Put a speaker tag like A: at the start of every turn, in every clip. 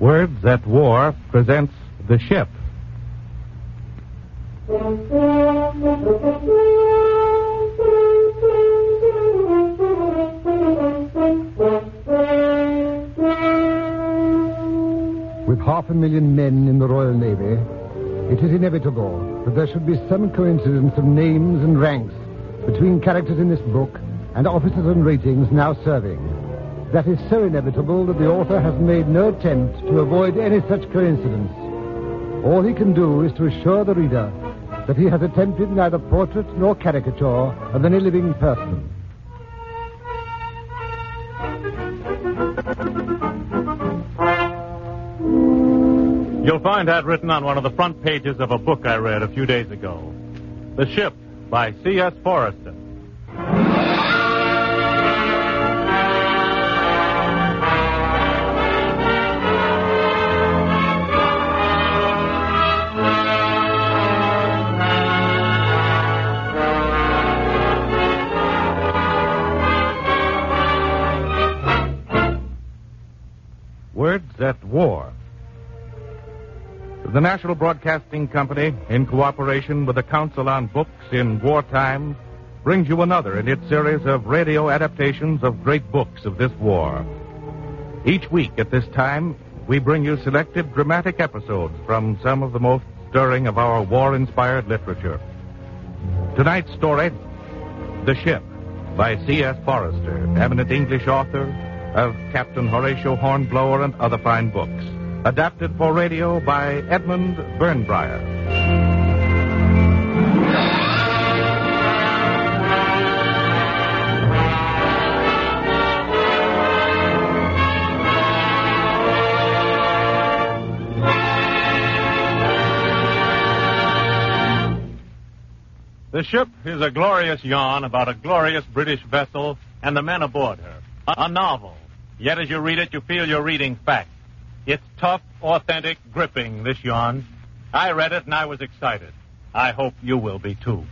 A: Words at War presents The Ship.
B: With 500,000 men in the Royal Navy, it is inevitable that there should be some coincidence of names and ranks between characters in this book and officers and ratings now serving. That is so inevitable that the author has made no attempt to avoid any such coincidence. All he can do is to assure the reader that he has attempted neither portrait nor caricature of any living person.
A: You'll find that written on one of the front pages of a book I read a few days ago. The Ship by C.S. Forester. Words at War. The National Broadcasting Company, in cooperation with the Council on Books in Wartime, brings you another in its series of radio adaptations of great books of this war. Each week at this time, we bring you selected dramatic episodes from some of the most stirring of our war-inspired literature. Tonight's story, The Ship, by C.S. Forester, eminent English author of Captain Horatio Hornblower and other fine books. Adapted for radio by Edmund Burnbriar. The Ship is a glorious yarn about a glorious British vessel and the men aboard her. A novel. Yet as you read it, you feel you're reading fact. It's tough, authentic, gripping, this yarn. I read it and I was excited. I hope you will be, too.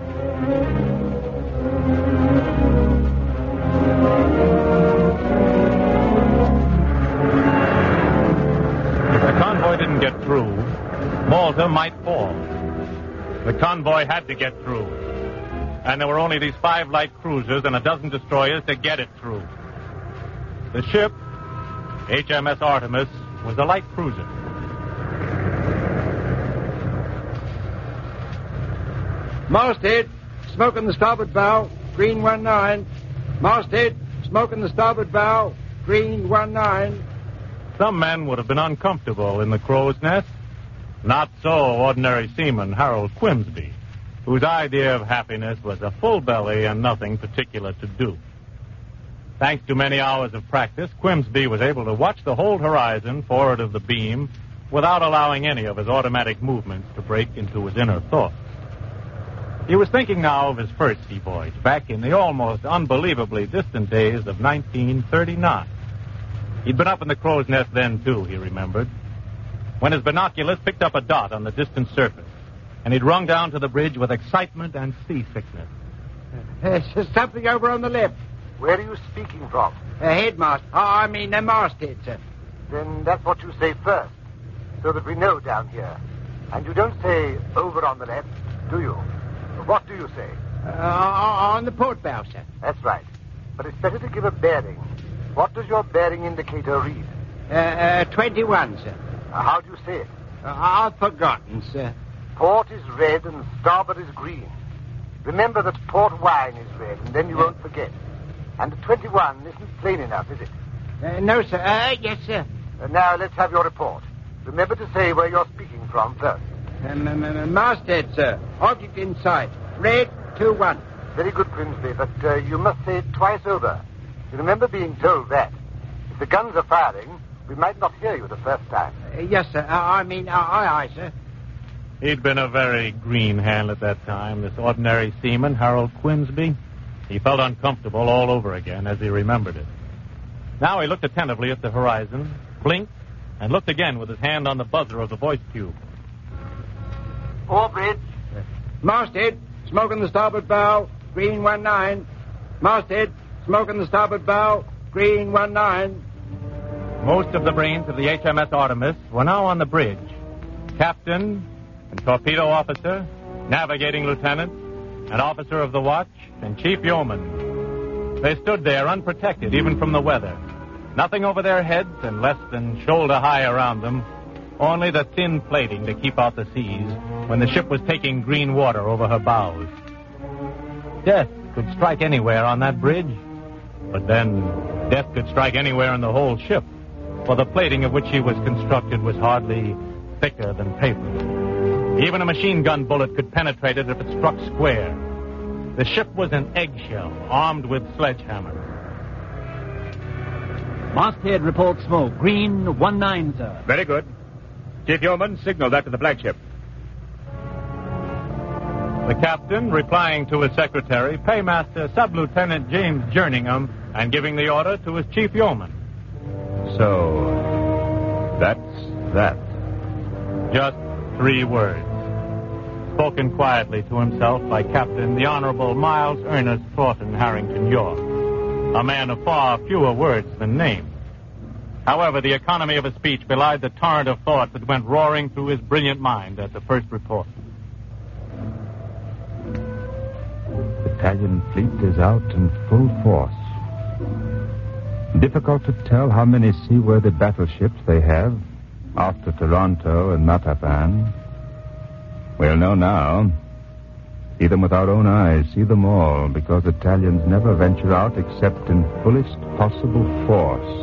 A: If the convoy didn't get through, Malta might fall. The convoy had to get through. And there were only these 5 light cruisers and a dozen destroyers to get it through. The ship, HMS Artemis, was a light cruiser.
B: Masthead, smoke in the starboard bow, green 19. Masthead, smoke in the starboard bow, green 19.
A: Some men would have been uncomfortable in the crow's nest. Not so ordinary seaman Harold Quimsby, whose idea of happiness was a full belly and nothing particular to do. Thanks to many hours of practice, Quimsby was able to watch the whole horizon forward of the beam without allowing any of his automatic movements to break into his inner thoughts. He was thinking now of his first sea voyage back in the almost unbelievably distant days of 1939. He'd been up in the crow's nest then, too, he remembered, when his binoculars picked up a dot on the distant surface, and he'd rung down to the bridge with excitement and seasickness.
B: There's something over on the left.
C: Where are you speaking from?
B: Headmaster. The masthead, sir.
C: Then that's what you say first, so that we know down here. And you don't say over on the left, do you? What do you say?
B: On the port bow, sir.
C: That's right. But it's better to give a bearing. What does your bearing indicator read?
B: 21, sir.
C: How do you say it?
B: I've forgotten, sir.
C: Port is red and starboard is green. Remember that port wine is red, and then you won't forget. And the 21 isn't plain enough, is it?
B: No, sir. Yes, sir.
C: Now, let's have your report. Remember to say where you're speaking from first.
B: Masthead, sir. Object in sight. Red 21.
C: Very good, Grimsby, but you must say it twice over. You remember being told that. If the guns are firing, we might not hear you the first time.
B: Yes, sir. Aye, sir.
A: He'd been a very green hand at that time, this ordinary seaman, Harold Quimsby. He felt uncomfortable all over again as he remembered it. Now he looked attentively at the horizon, blinked, and looked again with his hand on the buzzer of the voice tube.
C: Four bridge.
B: Masthead, smoke in the starboard bow, green 19. Masthead, smoke in the starboard bow, green 19.
A: Most of the brains of the HMS Artemis were now on the bridge. Captain and torpedo officer, navigating lieutenant, an officer of the watch, and chief yeoman. They stood there unprotected even from the weather. Nothing over their heads and less than shoulder high around them. Only the thin plating to keep out the seas when the ship was taking green water over her bows. Death could strike anywhere on that bridge. But then death could strike anywhere in the whole ship. For the plating of which she was constructed was hardly thicker than paper. Even a machine gun bullet could penetrate it if it struck square. The ship was an eggshell armed with sledgehammers.
D: Masthead reports smoke. Green 19, sir.
E: Very good. Chief Yeoman, signal that to the flagship.
A: The captain, replying to his secretary, Paymaster Sub-Lieutenant James Jerningham, and giving the order to his chief yeoman.
E: So, that's that.
A: Just 3 words. Spoken quietly to himself by Captain the Honorable Miles Ernest Thornton Harrington York, a man of far fewer words than names. However, the economy of his speech belied the torrent of thought that went roaring through his brilliant mind at the first report.
F: The Italian fleet is out in full force. Difficult to tell how many seaworthy battleships they have after Toronto and Matapan. We'll know now. See them with our own eyes, see them all, because Italians never venture out except in fullest possible force.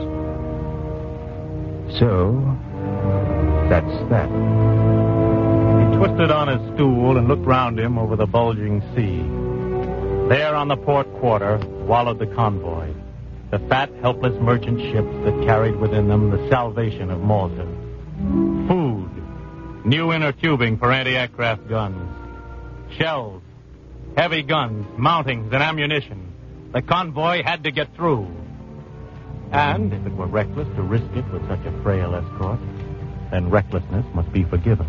F: So, that's that.
A: He twisted on his stool and looked round him over the bulging sea. There on the port quarter wallowed the convoy, the fat, helpless merchant ships that carried within them the salvation of Malta. Food, new inner tubing for anti-aircraft guns, shells, heavy guns, mountings, and ammunition. The convoy had to get through. And if it were reckless to risk it with such a frail escort, then recklessness must be forgiven.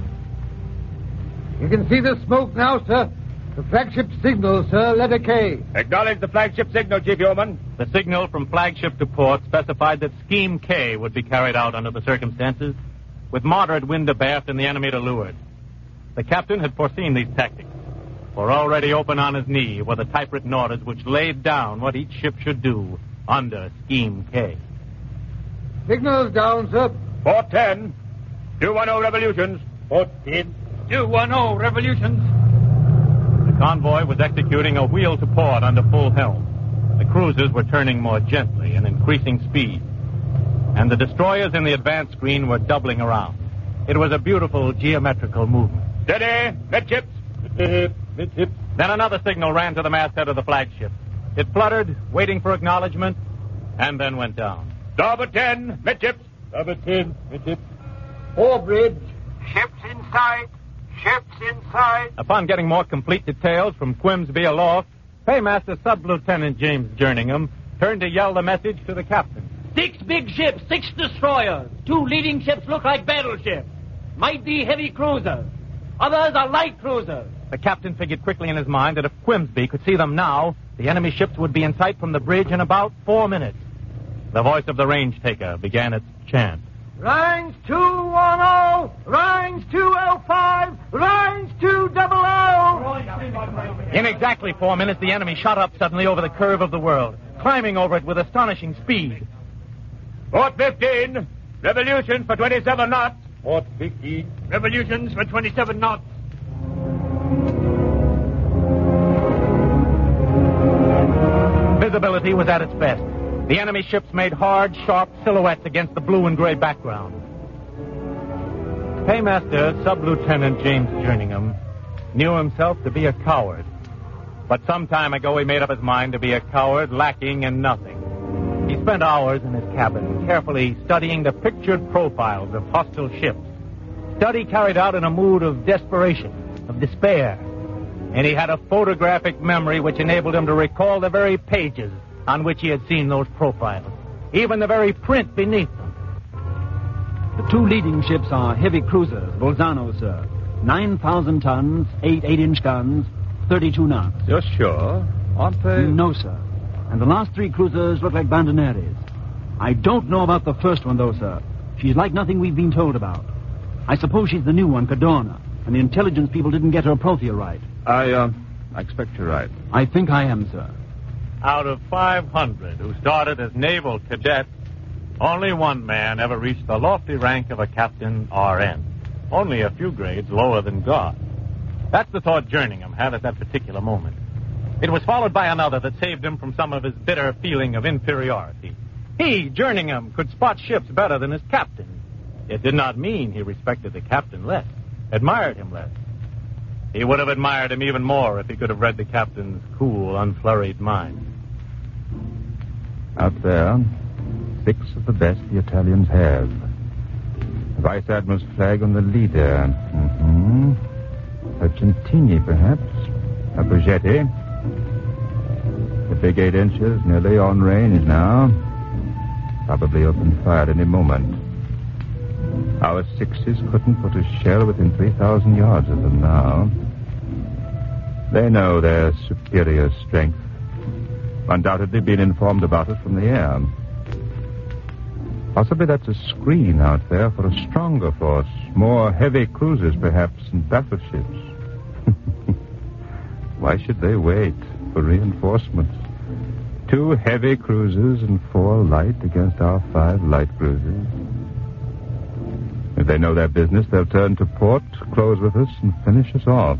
B: You can see the smoke now, sir. The flagship signal, sir, letter K.
E: Acknowledge the flagship signal, Chief Yeoman.
A: The signal from flagship to port specified that Scheme K would be carried out under the circumstances, with moderate wind abaft and the enemy to leeward. The captain had foreseen these tactics, for already open on his knee were the typewritten orders which laid down what each ship should do under Scheme K.
B: Signal's down, sir.
E: Port 10. 210 revolutions. Port 10.
D: 210 revolutions.
A: The convoy was executing a wheel to port under full helm. The cruisers were turning more gently and increasing speed. And the destroyers in the advance screen were doubling around. It was a beautiful geometrical movement.
E: Steady. Midships. Midships.
A: Then another signal ran to the masthead of the flagship. It fluttered, waiting for acknowledgement, and then went down.
E: Starboard 10. Midships. Starboard 10. Midships.
B: Fore bridge.
C: Ships in sight. Ships in sight.
A: Upon getting more complete details from Quimsby aloft, Paymaster Sub-Lieutenant James Jerningham turned to yell the message to the captain.
D: 6 big ships, 6 destroyers. 2 leading ships look like battleships. Might be heavy cruisers. Others are light cruisers.
A: The captain figured quickly in his mind that if Quimsby could see them now, the enemy ships would be in sight from the bridge in about 4 minutes. The voice of the range taker began its chant.
B: Range 210, range 205, range 200.
A: In exactly 4 minutes, the enemy shot up suddenly over the curve of the world, climbing over it with astonishing speed.
E: Port 15. Revolutions for 27 knots. Port 15. Revolutions for 27 knots.
A: Visibility was at its best. The enemy ships made hard, sharp silhouettes against the blue and gray background. Paymaster Sub-Lieutenant James Jerningham knew himself to be a coward. But some time ago he made up his mind to be a coward lacking in nothing. He spent hours in his cabin carefully studying the pictured profiles of hostile ships. Study carried out in a mood of desperation, of despair. And he had a photographic memory which enabled him to recall the very pages on which he had seen those profiles, even the very print beneath them.
D: The 2 leading ships are heavy cruisers, Bolzano, sir. 9,000 tons, 8 8-inch guns, 32 knots.
E: You're sure? Aren't they?
D: No, sir. And the last 3 cruisers look like bandoneres. I don't know about the first one, though, sir. She's like nothing we've been told about. I suppose she's the new one, Cadorna, and the intelligence people didn't get her Prothea right.
F: I expect you're right.
D: I think I am, sir.
A: Out of 500 who started as naval cadets, only one man ever reached the lofty rank of a captain RN. Only a few grades lower than God. That's the thought Jerningham had at that particular moment. It was followed by another that saved him from some of his bitter feeling of inferiority. He, Jerningham, could spot ships better than his captain. It did not mean he respected the captain less, admired him less. He would have admired him even more if he could have read the captain's cool, unflurried mind.
F: Out there, 6 of the best the Italians have. The Vice Admiral's flag on the leader. Argentini, perhaps. A Brigetti. The big 8 inches nearly on range now. Probably open fire any moment. Our 6s couldn't put a shell within 3,000 yards of them now. They know their superior strength. Undoubtedly been informed about it from the air. Possibly that's a screen out there for a stronger force. More heavy cruisers, perhaps, and battleships. Why should they wait for reinforcements? 2 heavy cruisers and 4 light against our 5 light cruisers. If they know their business, they'll turn to port, close with us, and finish us off.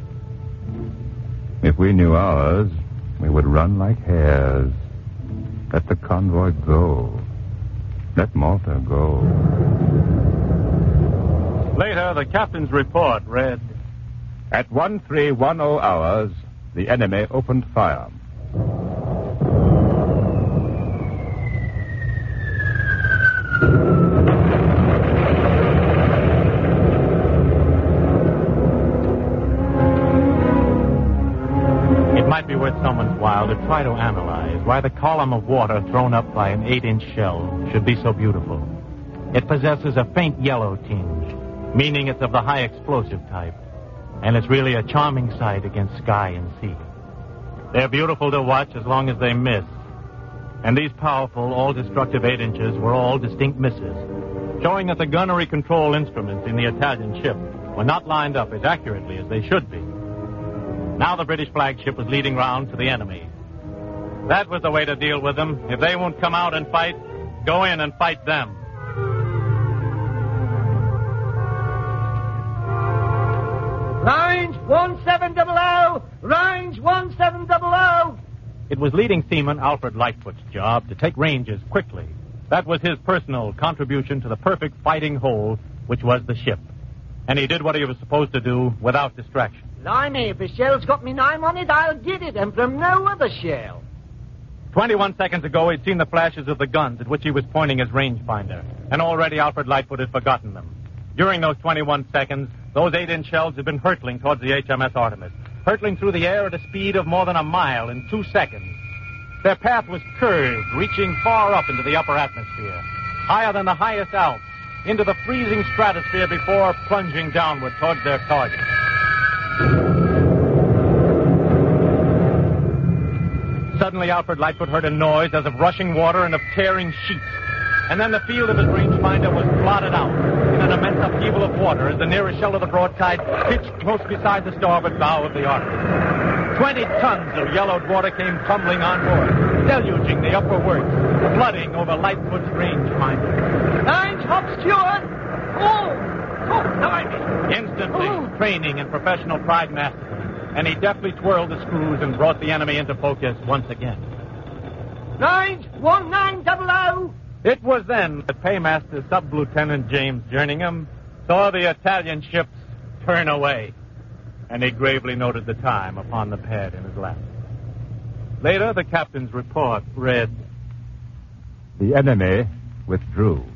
F: If we knew ours, we would run like hares. Let the convoy go. Let Malta go.
A: Later, the captain's report read,
F: At 1310 hours, the enemy opened fire.
A: It might be worth someone's while to try to analyze why the column of water thrown up by an 8-inch shell should be so beautiful. It possesses a faint yellow tinge, meaning it's of the high explosive type, and it's really a charming sight against sky and sea. They're beautiful to watch as long as they miss, and these powerful, all-destructive 8 inches were all distinct misses, showing that the gunnery control instruments in the Italian ship were not lined up as accurately as they should be. Now the British flagship was leading round to the enemy. That was the way to deal with them. If they won't come out and fight, go in and fight them.
G: Range 1700! Range 1700!
A: It was leading seaman Alfred Lightfoot's job to take ranges quickly. That was his personal contribution to the perfect fighting whole, which was the ship. And he did what he was supposed to do without distraction.
G: Blimey, if a shell's got me name on it, I'll get it, and from no other shell.
A: 21 seconds ago, he'd seen the flashes of the guns at which he was pointing his rangefinder, and already Alfred Lightfoot had forgotten them. During those 21 seconds, those 8-inch shells had been hurtling towards the HMS Artemis, hurtling through the air at a speed of more than a mile in 2 seconds. Their path was curved, reaching far up into the upper atmosphere, higher than the highest Alps, into the freezing stratosphere before plunging downward towards their target. Suddenly, Alfred Lightfoot heard a noise as of rushing water and of tearing sheets. And then the field of his rangefinder was blotted out in an immense upheaval of water as the nearest shell of the broadside pitched close beside the starboard bow of the Artemis. 20 tons of yellowed water came tumbling on board, deluging the upper works, flooding over Lightfoot's rangefinder.
G: Range, hop, steward! Blimey!
A: Instantly, training and professional pride mastered him, and he deftly twirled the screws and brought the enemy into focus once again.
G: Range 1900!
A: It was then that Paymaster Sub-Lieutenant James Jerningham saw the Italian ships turn away, and he gravely noted the time upon the pad in his lap. Later, the captain's report read,
F: The enemy withdrew.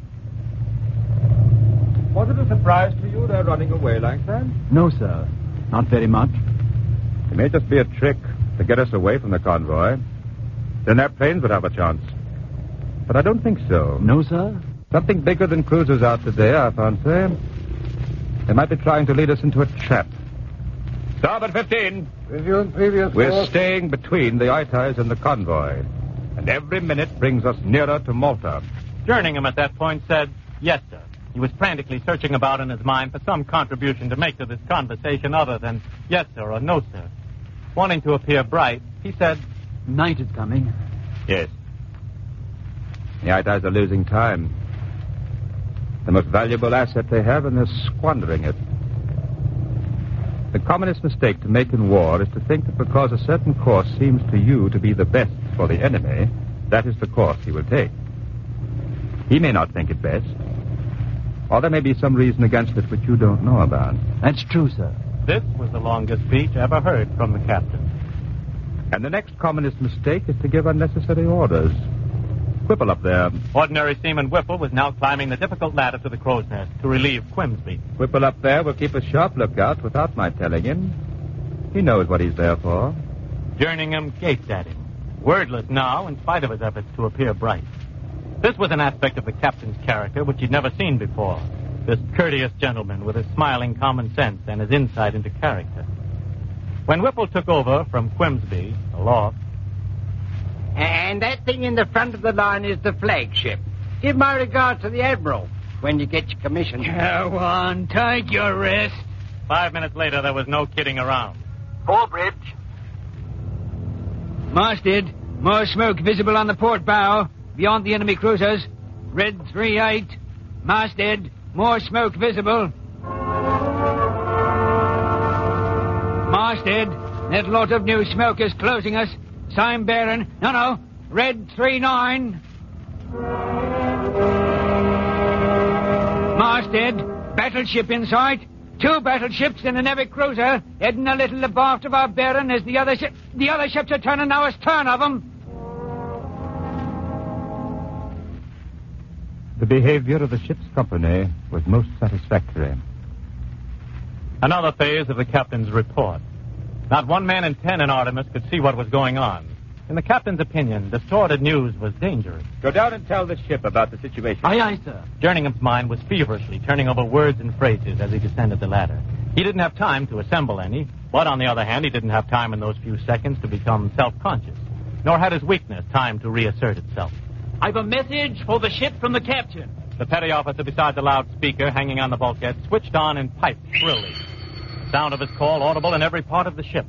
F: Was it a surprise to you they're running away like that?
D: No, sir. Not very much.
F: It may just be a trick to get us away from the convoy. Then their planes would have a chance. But I don't think so.
D: No, sir?
F: Something bigger than cruisers out today, I fancy. They might be trying to lead us into a trap. Starboard 15.
B: Resume previous
F: We're
B: course.
F: staying between the Itais and the convoy. And every minute brings us nearer to Malta.
A: Jerningham at that point said, yes, sir. He was frantically searching about in his mind for some contribution to make to this conversation other than yes, sir, or no, sir. Wanting to appear bright, he said,
D: Night is coming.
F: Yes. The Itais are losing time. The most valuable asset they have, and they're squandering it. The commonest mistake to make in war is to think that because a certain course seems to you to be the best for the enemy, that is the course he will take. He may not think it best, or there may be some reason against it which you don't know about.
D: That's true, sir.
A: This was the longest speech ever heard from the captain.
F: And the next commonest mistake is to give unnecessary orders. Whipple up there.
A: Ordinary Seaman Whipple was now climbing the difficult ladder to the crow's nest to relieve Quimsby.
F: Whipple up there will keep a sharp lookout without my telling him. He knows what he's there for.
A: Jerningham gaped at him, wordless now in spite of his efforts to appear bright. This was an aspect of the captain's character which he'd never seen before. This courteous gentleman with his smiling common sense and his insight into character. When Whipple took over from Quimsby, aloft,
G: And that thing in the front of the line is the flagship. Give my regards to the Admiral when you get your commission.
H: Go on, take your rest.
A: 5 minutes later, there was no kidding around.
C: Forebridge.
H: Masthead, more smoke visible on the port bow, beyond the enemy cruisers. Red 3-8. Masthead, more smoke visible. Masthead, that lot of new smoke is closing us. Sign bearing. No. Red 3-9. Masthead, battleship in sight. 2 battleships and a navy cruiser heading a little abaft of our bearing as the other ships are turning our stern of them.
F: The behavior of the ship's company was most satisfactory.
A: Another phase of the captain's report. Not 1 man in 10 in Artemis could see what was going on. In the captain's opinion, distorted news was dangerous.
F: Go down and tell the ship about the situation.
D: Aye, sir.
A: Jerningham's mind was feverishly turning over words and phrases as he descended the ladder. He didn't have time to assemble any, but on the other hand, he didn't have time in those few seconds to become self-conscious, nor had his weakness time to reassert itself.
D: I've a message for the ship from the captain.
A: The petty officer beside the loudspeaker hanging on the bulkhead switched on and piped shrilly. The sound of his call audible in every part of the ship.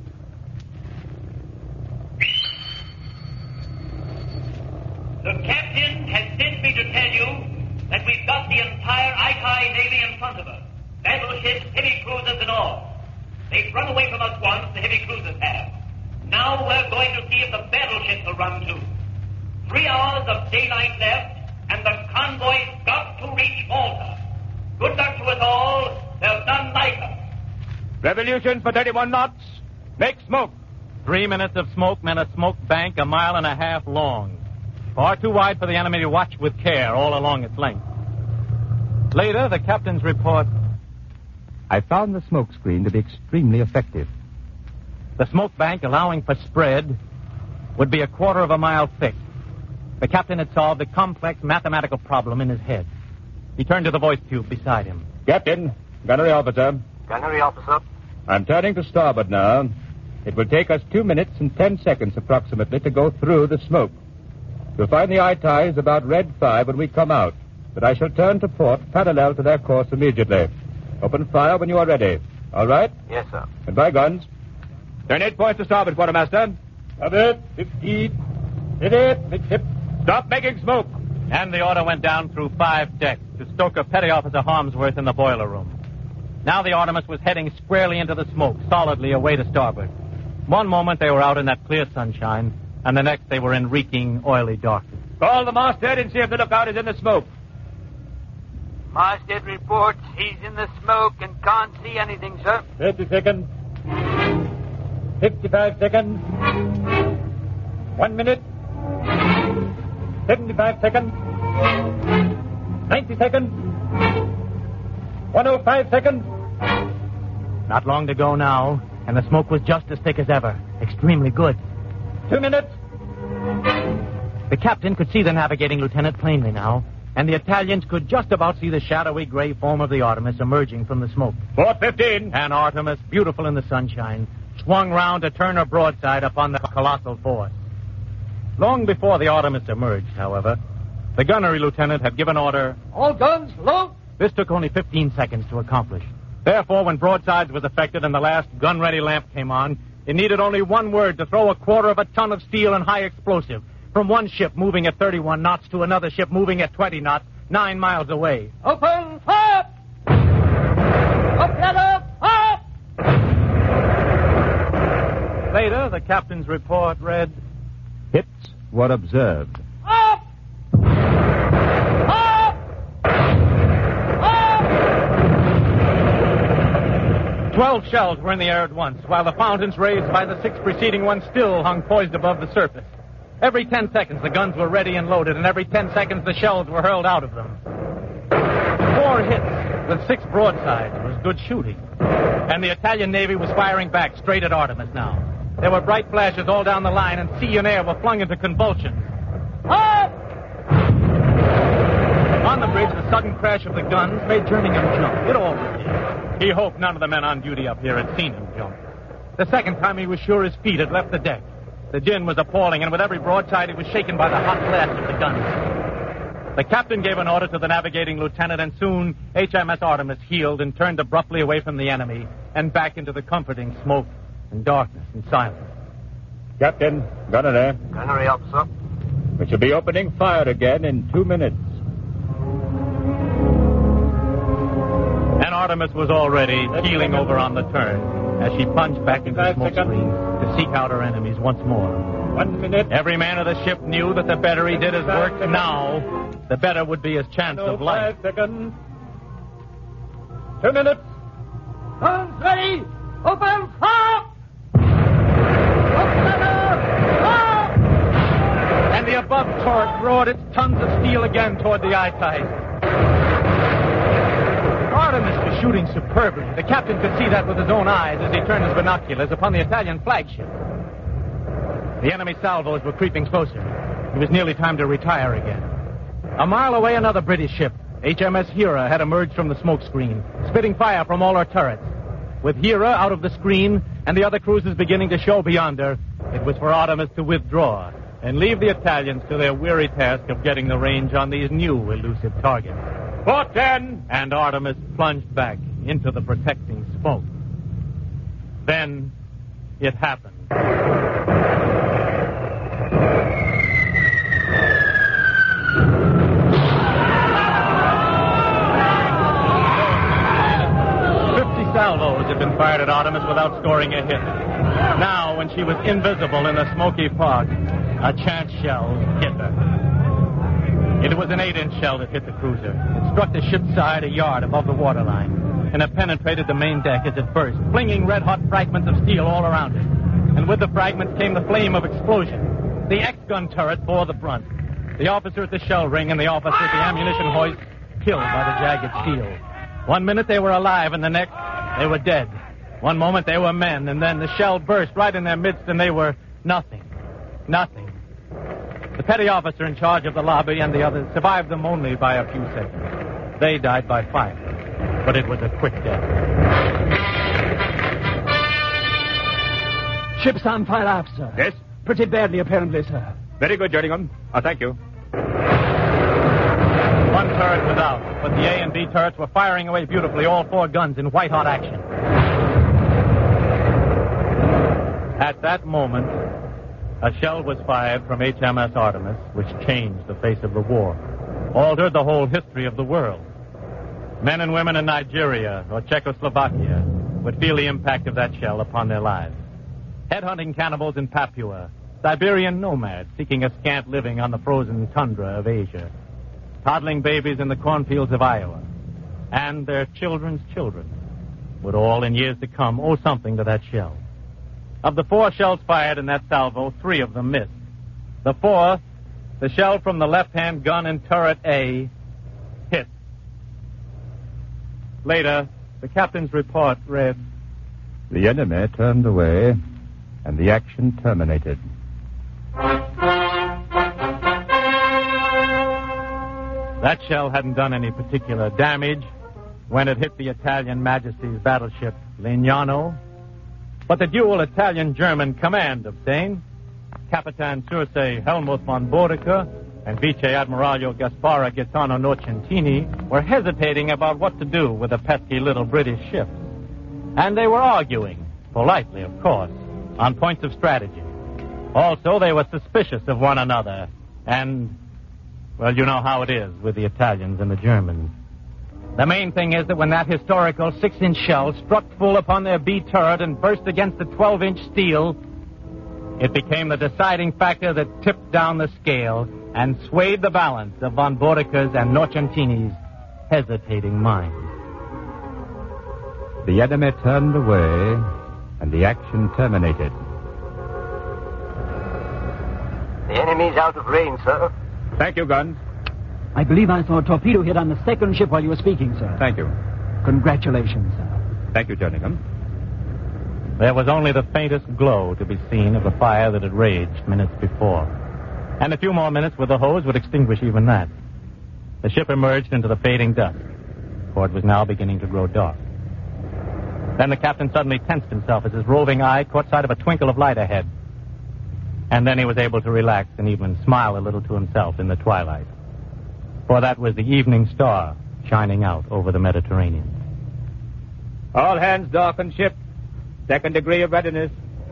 I: The captain has sent me to tell you that we've got the entire Itai Navy in front of us. Battleships, heavy cruisers and all. They've run away from us once, the heavy cruisers have. Now we're going to see if the battleships will run too. 3 hours of daylight left, and the convoy's got to reach Malta. Good luck to us all. There's none like us.
E: Revolution for 31 knots. Make smoke.
A: 3 minutes of smoke meant a smoke bank 1.5 miles long. Far too wide for the enemy to watch with care all along its length. Later, the captain's report.
F: I found the smoke screen to be extremely effective.
A: The smoke bank, allowing for spread, would be 1/4 mile thick. The captain had solved a complex mathematical problem in his head. He turned to the voice tube beside him.
E: Captain, gunnery officer.
C: Gunnery officer.
E: I'm turning to starboard now. It will take us 2 minutes and 10 seconds approximately to go through the smoke. You'll find the Itais about red 5 when we come out, but I shall turn to port parallel to their course immediately. Open fire when you are ready. All right?
C: Yes, sir.
E: And by guns. Turn 8 points to starboard, quartermaster. Starboard, 15. Hit it, midship. Stop making smoke.
A: And the order went down through 5 decks to Stoker Petty Officer Harmsworth in the boiler room. Now the Artemis was heading squarely into the smoke, solidly away to starboard. One moment they were out in that clear sunshine, and the next they were in reeking, oily darkness.
E: Call the masthead and see if the lookout is in the smoke.
G: Masthead reports he's in the smoke and can't see anything, sir.
E: 30 seconds. 55 seconds. 1 minute. 75 seconds. 90 seconds. 105 seconds.
A: Not long to go now, and the smoke was just as thick as ever. Extremely good.
E: 2 minutes.
A: The captain could see the navigating lieutenant plainly now, and the Italians could just about see the shadowy gray form of the Artemis emerging from the smoke.
E: Port 15.
A: And Artemis, beautiful in the sunshine, swung round to turn her broadside upon the colossal force. Long before the Artemis emerged, however, the gunnery lieutenant had given order,
H: All guns, load!
A: This took only 15 seconds to accomplish. Therefore, when broadsides was effected and the last gun-ready lamp came on, it needed only one word to throw 1/4 of a ton of steel and high explosive from one ship moving at 31 knots to another ship moving at 20 knots, 9 miles away.
H: Open fire! Up, ladder, up!
A: Later, the captain's report read,
F: Hits were observed.
H: Up! Up! Up!
A: 12 shells were in the air at once, while the fountains raised by the 6 preceding ones still hung poised above the surface. Every 10 seconds, the guns were ready and loaded, and every 10 seconds, the shells were hurled out of them. 4 hits with 6 broadsides was good shooting. And the Italian Navy was firing back straight at Artemis now. There were bright flashes all down the line, and sea and air were flung into convulsions.
H: Up!
A: On the bridge, the sudden crash of the guns made Jerningham jump. It always did. He hoped none of the men on duty up here had seen him jump. The second time, he was sure his feet had left the deck. The din was appalling, and with every broadside, he was shaken by the hot blast of the guns. The captain gave an order to the navigating lieutenant, and soon HMS Artemis heeled and turned abruptly away from the enemy and back into the comforting smoke and darkness and silence.
E: Captain, gunner there.
C: Gunnery up, sir.
E: We shall be opening fire again in 2 minutes.
A: And Artemis was already heeling over on the turn as she plunged back into the smoke screen to seek out her enemies once more.
E: 1 minute.
A: Every man of the ship knew that the better he did his work now, the better would be his chance of life.
E: 5 seconds. 2 minutes.
H: Guns ready! Open fire! Up, ladder, up!
A: And the above turret roared its tons of steel again toward the eye tide. Artemis was shooting superbly. The captain could see that with his own eyes as he turned his binoculars upon the Italian flagship. The enemy salvos were creeping closer. It was nearly time to retire again. A mile away, another British ship, HMS Hera, had emerged from the smoke screen, spitting fire from all her turrets. With Hera out of the screen and the other cruisers beginning to show beyond her, it was for Artemis to withdraw and leave the Italians to their weary task of getting the range on these new elusive targets.
E: Port 10!
A: And Artemis plunged back into the protecting smoke. Then it happened. Salvos had been fired at Artemis without scoring a hit. Now, when she was invisible in the smoky fog, a chance shell hit her. It was an 8-inch shell that hit the cruiser. It struck the ship's side a yard above the waterline, and it penetrated the main deck as it burst, flinging red-hot fragments of steel all around it. And with the fragments came the flame of explosion. The X-gun turret bore the brunt. The officer at the shell ring and the officer at the ammunition hoist killed by the jagged steel. 1 minute they were alive, and the next they were dead. 1 moment they were men, and then the shell burst right in their midst, and they were nothing. Nothing. The petty officer in charge of the lobby and the others survived them only by a few seconds. They died by fire, but it was a quick death.
D: Ship's on fire aft, sir.
E: Yes?
D: Pretty badly, apparently, sir.
E: Very good, Jerningham. Thank you.
A: One turret was out, but the A and B turrets were firing away beautifully, all 4 guns in white-hot action. At that moment, a shell was fired from HMS Artemis, which changed the face of the war, altered the whole history of the world. Men and women in Nigeria or Czechoslovakia would feel the impact of that shell upon their lives. Headhunting cannibals in Papua, Siberian nomads seeking a scant living on the frozen tundra of Asia, toddling babies in the cornfields of Iowa, and their children's children would all in years to come owe something to that shell. Of the 4 shells fired in that salvo, 3 of them missed. The 4th, the shell from the left-hand gun in turret A, hit. Later, the captain's report read,
F: The enemy turned away, and the action terminated.
A: That shell hadn't done any particular damage when it hit the Italian Majesty's battleship Legnano, but the dual Italian-German command obtained. Capitan Circe Helmuth von Boudicca and Vice Admiral Gaspara Gaetano Nocentini were hesitating about what to do with the pesky little British ships. And they were arguing, politely of course, on points of strategy. Also, they were suspicious of one another. And, well, you know how it is with the Italians and the Germans. The main thing is that when that historical 6-inch shell struck full upon their B turret and burst against the 12-inch steel, it became the deciding factor that tipped down the scale and swayed the balance of von Boudicca's and Nocentini's hesitating minds.
F: The enemy turned away, and the action terminated.
C: The enemy's out of range, sir.
E: Thank you, Guns.
D: I believe I saw a torpedo hit on the second ship while you were speaking, sir.
E: Thank you.
D: Congratulations, sir.
E: Thank you, Jerningham.
A: There was only the faintest glow to be seen of the fire that had raged minutes before. And a few more minutes with the hose would extinguish even that. The ship emerged into the fading dusk, for it was now beginning to grow dark. Then the captain suddenly tensed himself as his roving eye caught sight of a twinkle of light ahead. And then he was able to relax and even smile a little to himself in the twilight. For that was the evening star shining out over the Mediterranean.
E: All hands darken ship. Second degree of readiness.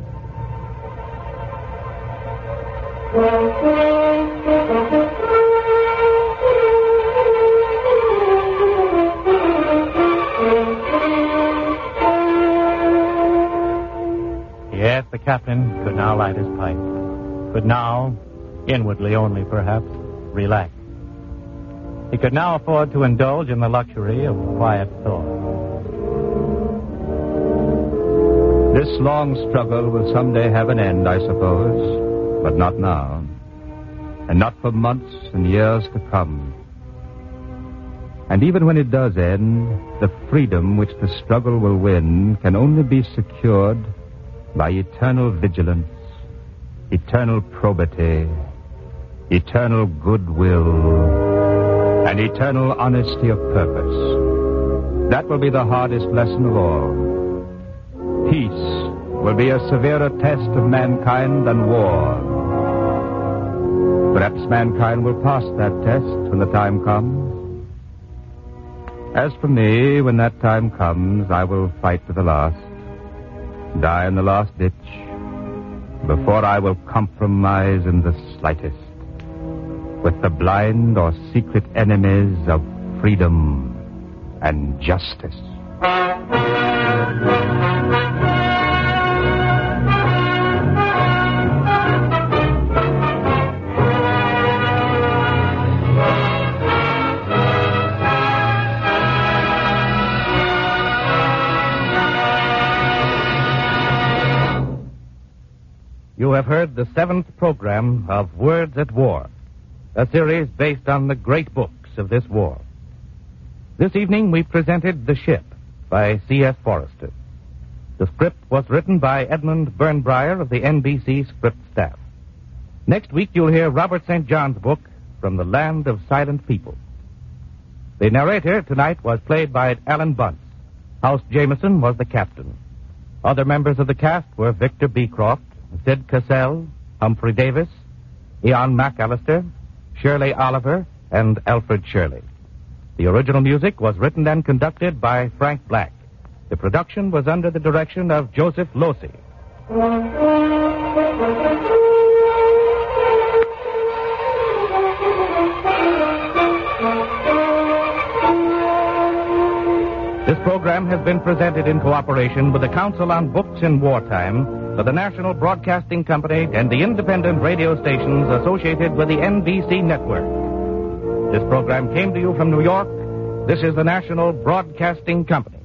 A: Yes, the captain could now light his pipe. Could now, inwardly only perhaps, relax. He could now afford to indulge in the luxury of quiet thought.
F: This long struggle will someday have an end, I suppose, but not now, and not for months and years to come. And even when it does end, the freedom which the struggle will win can only be secured by eternal vigilance, eternal probity, eternal goodwill, and eternal honesty of purpose. That will be the hardest lesson of all. Peace will be a severer test of mankind than war. Perhaps mankind will pass that test when the time comes. As for me, when that time comes, I will fight to the last, die in the last ditch, before I will compromise in the slightest with the blind or secret enemies of freedom and justice.
A: You have heard the 7th program of Words at War, a series based on the great books of this war. This evening we presented The Ship by C.S. Forrester. The script was written by Edmund Burnbrier of the NBC script staff. Next week you'll hear Robert St. John's book, From the Land of Silent People. The narrator tonight was played by Alan Bunce. House Jameson was the captain. Other members of the cast were Victor Beecroft, Sid Cassell, Humphrey Davis, Ian McAllister, Shirley Oliver, and Alfred Shirley. The original music was written and conducted by Frank Black. The production was under the direction of Joseph Losey. This program has been presented in cooperation with the Council on Books in Wartime, for the National Broadcasting Company and the independent radio stations associated with the NBC network. This program came to you from New York. This is the National Broadcasting Company.